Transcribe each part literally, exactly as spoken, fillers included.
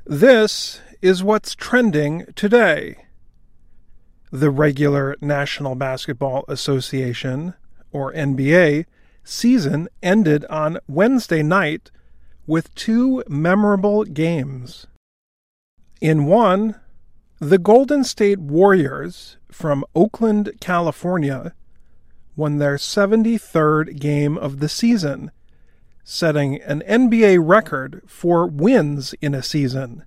This is what's trending today. The regular National Basketball Association, or N B A, season ended on Wednesday night with two memorable games. In one, the Golden State Warriors from Oakland, California, won their seventy-third game of the season, setting an N B A record for wins in a season.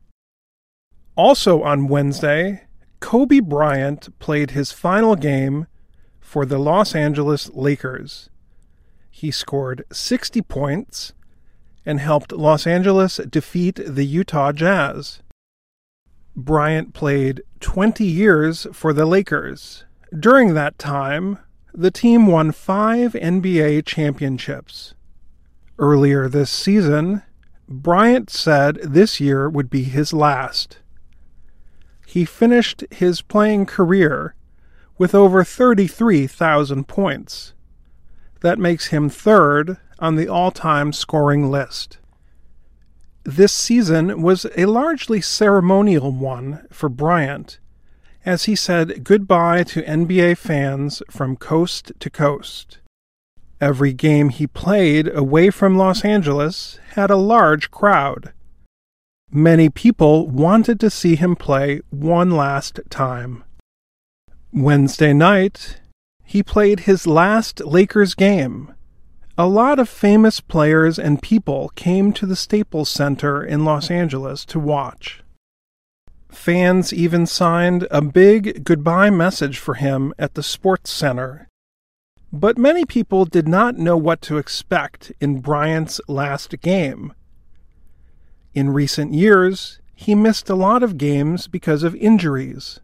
Also on Wednesday, Kobe Bryant played his final game for the Los Angeles Lakers. He scored sixty points and helped Los Angeles defeat the Utah Jazz. Bryant played twenty years for the Lakers. During that time, the team won five N B A championships. Earlier this season, Bryant said this year would be his last. He finished his playing career with over thirty-three thousand points. That makes him third on the all-time scoring list. This season was a largely ceremonial one for Bryant, as he said goodbye to N B A fans from coast to coast. Every game he played away from Los Angeles had a large crowd. Many people wanted to see him play one last time. Wednesday night, he played his last Lakers game. A lot of famous players and people came to the Staples Center in Los Angeles to watch. Fans even signed a big goodbye message for him at the Sports Center. But many people did not know what to expect in Bryant's last game. In recent years, he missed a lot of games because of injuries.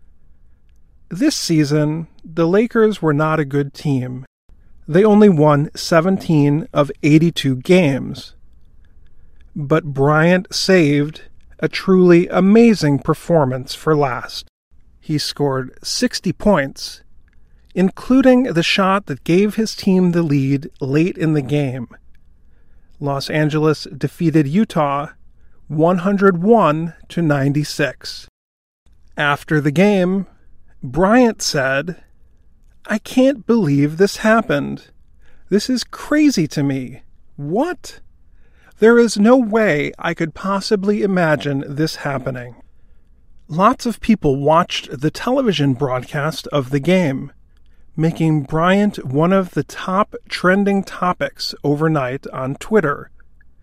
This season, the Lakers were not a good team. They only won seventeen of eighty-two games. But Bryant saved a truly amazing performance for last. He scored sixty points, including the shot that gave his team the lead late in the game. Los Angeles defeated Utah one hundred one to ninety-six. After the game, Bryant said, "I can't believe this happened. This is crazy to me. What? There is no way I could possibly imagine this happening." Lots of people watched the television broadcast of the game, making Bryant one of the top trending topics overnight on Twitter.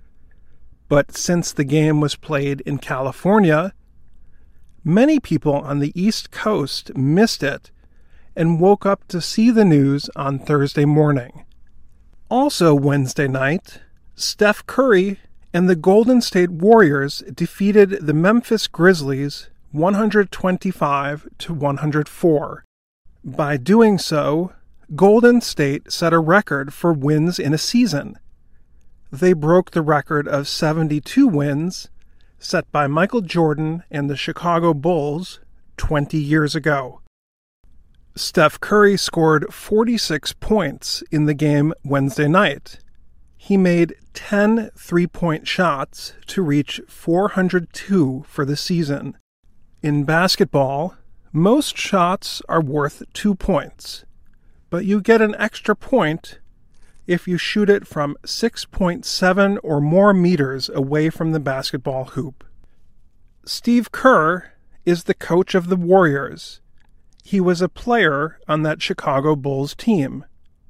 But since the game was played in California, many people on the East Coast missed it and woke up to see the news on Thursday morning. Also Wednesday night, Steph Curry and the Golden State Warriors defeated the Memphis Grizzlies one hundred twenty-five to one hundred four. By doing so, Golden State set a record for wins in a season. They broke the record of seventy-two wins set by Michael Jordan and the Chicago Bulls twenty years ago. Steph Curry scored forty-six points in the game Wednesday night. He made ten three-point shots to reach four hundred two for the season. In basketball, most shots are worth two points, but you get an extra point if you shoot it from six point seven or more meters away from the basketball hoop. Steve Kerr is the coach of the Warriors. He was a player on that Chicago Bulls team.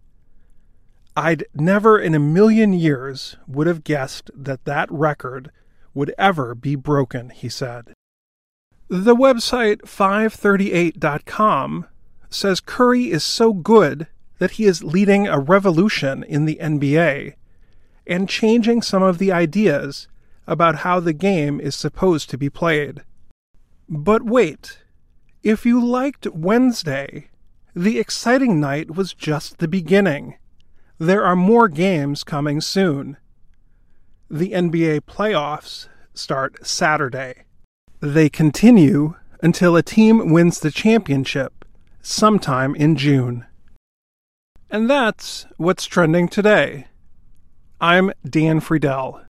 I'd never in a million years would have guessed that that record would ever be broken, he said. The website five thirty-eight dot com says Curry is so good that he is leading a revolution in the N B A and changing some of the ideas about how the game is supposed to be played. But wait, if you liked Wednesday, the exciting night was just the beginning. There are more games coming soon. The N B A playoffs start Saturday. They continue until a team wins the championship sometime in June. And that's what's trending today. I'm Dan Friedel.